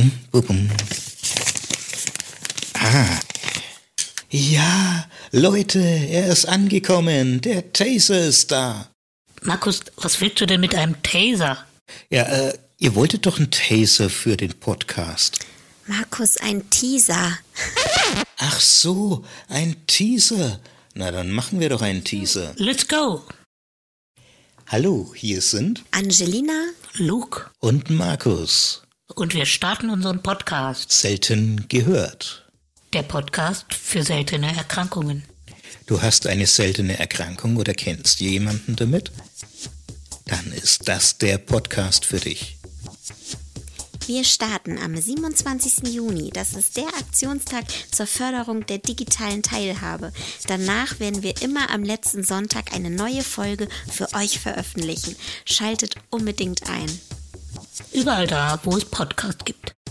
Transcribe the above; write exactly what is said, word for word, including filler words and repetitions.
Bubum, bubum. Ah. Ja, Leute, er ist angekommen. Der Taser ist da. Markus, was willst du denn mit einem Taser? Ja, äh, ihr wolltet doch einen Taser für den Podcast. Markus, ein Teaser. Ach so, ein Teaser. Na, dann machen wir doch einen Teaser. Let's go. Hallo, hier sind Angelina, Luke und Markus. und wir starten unseren Podcast. Selten gehört. Der Podcast für seltene Erkrankungen. Du hast eine seltene Erkrankung oder kennst jemanden damit? Dann ist das der Podcast für dich. wir starten am siebenundzwanzigsten Juni. Das ist der Aktionstag zur Förderung der digitalen Teilhabe. Danach werden wir immer am letzten Sonntag eine neue Folge für euch veröffentlichen. Schaltet unbedingt ein. Überall da, wo es Podcasts gibt.